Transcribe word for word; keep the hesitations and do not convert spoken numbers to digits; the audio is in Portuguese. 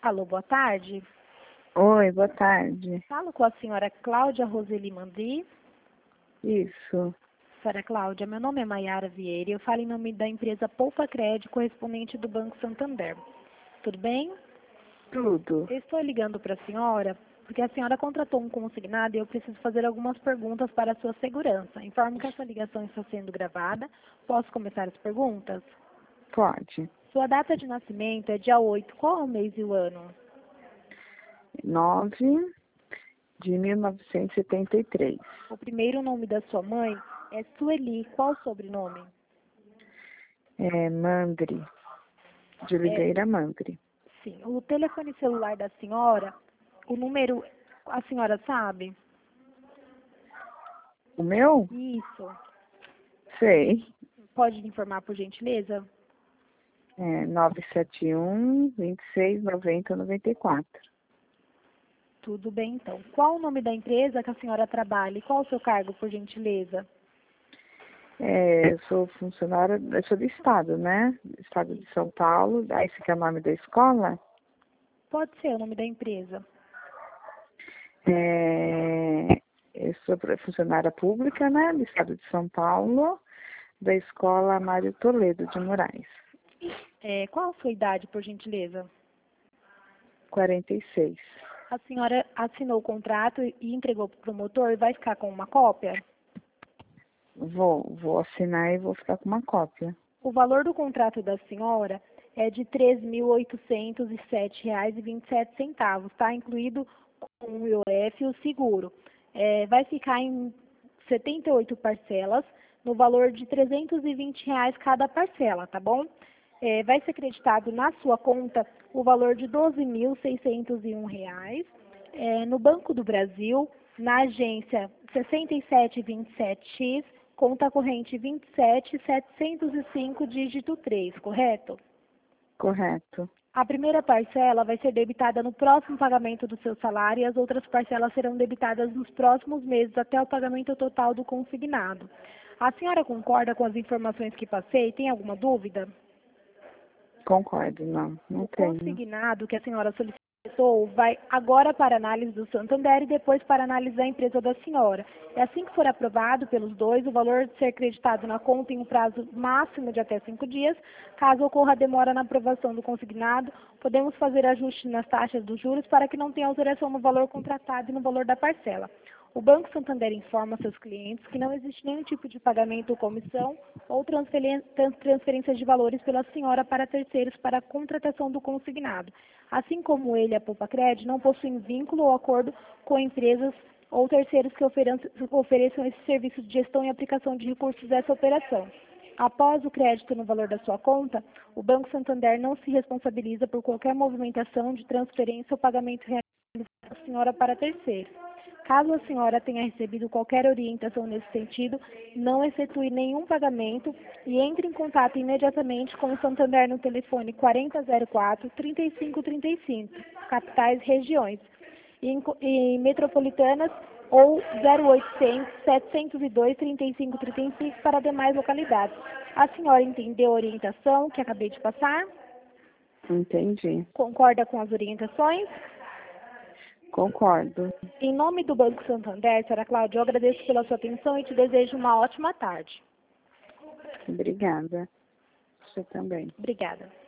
Alô, boa tarde. Oi, boa tarde. Falo com a senhora Cláudia Roseli Mandri. Isso. Senhora Cláudia, meu nome é Maiara Vieira e eu falo em nome da empresa Poupa Crédito, correspondente do Banco Santander. Tudo bem? Tudo. Eu estou ligando para a senhora porque a senhora contratou um consignado e eu preciso fazer algumas perguntas para a sua segurança. Informo que essa ligação está sendo gravada. Posso começar as perguntas? Pode. Sua data de nascimento é dia oito. Qual é o mês e o ano? nove de mil novecentos e setenta e três. O primeiro nome da sua mãe é Sueli. Qual o sobrenome? É Mandri. De Oliveira Mandri. Sim. O telefone celular da senhora, o número, a senhora sabe? O meu? Isso. Sei. Pode informar, por gentileza? É nove sete um, vinte e seis, noventa, noventa e quatro. Tudo bem, então. Qual o nome da empresa que a senhora trabalha e qual o seu cargo, por gentileza? É, eu sou funcionária, eu sou do Estado, né? Estado de São Paulo. Aí esse que é o nome da escola? Pode ser o nome da empresa. É, eu sou funcionária pública, né? Do Estado de São Paulo, da escola Mário Toledo de Moraes. É, qual a sua idade, por gentileza? quarenta e seis. A senhora assinou o contrato e entregou para o promotor e vai ficar com uma cópia? Vou, vou assinar e vou ficar com uma cópia. O valor do contrato da senhora é de três mil oitocentos e sete reais e vinte e sete centavos, tá? Incluído com o I O F e o seguro. É, vai ficar em setenta e oito parcelas, no valor de trezentos e vinte reais cada parcela, tá bom? É, vai ser creditado na sua conta o valor de doze mil seiscentos e um reais, é, no Banco do Brasil, na agência sessenta e sete vinte e sete X, conta corrente vinte e sete setecentos e cinco, dígito três, correto? Correto. A primeira parcela vai ser debitada no próximo pagamento do seu salário e as outras parcelas serão debitadas nos próximos meses até o pagamento total do consignado. A senhora concorda com as informações que passei? Tem alguma dúvida? Concordo, não, não O tenho. consignado que a senhora solicitou vai agora para análise do Santander e depois para análise da empresa da senhora. E assim que for aprovado pelos dois, o valor de ser creditado na conta em um prazo máximo de até cinco dias. Caso ocorra demora na aprovação do consignado, podemos fazer ajuste nas taxas dos juros para que não tenha alteração no valor contratado e no valor da parcela. O Banco Santander informa seus clientes que não existe nenhum tipo de pagamento ou comissão ou transferência de valores pela senhora para terceiros para a contratação do consignado. Assim como ele, a Poupa Crédito, não possuem vínculo ou acordo com empresas ou terceiros que ofereçam esse serviço de gestão e aplicação de recursos dessa operação. Após o crédito no valor da sua conta, o Banco Santander não se responsabiliza por qualquer movimentação de transferência ou pagamento realizado pela senhora para terceiros. Caso a senhora tenha recebido qualquer orientação nesse sentido, não efetue nenhum pagamento e entre em contato imediatamente com o Santander no telefone quarenta zero quatro, trinta e cinco trinta e cinco, capitais regiões, e, e metropolitanas ou zero oitocentos, setecentos e dois, trinta e cinco trinta e cinco para demais localidades. A senhora entendeu a orientação que acabei de passar? Entendi. Concorda com as orientações? Concordo. Em nome do Banco Santander, senhora Cláudia, eu agradeço pela sua atenção e te desejo uma ótima tarde. Obrigada. Você também. Obrigada.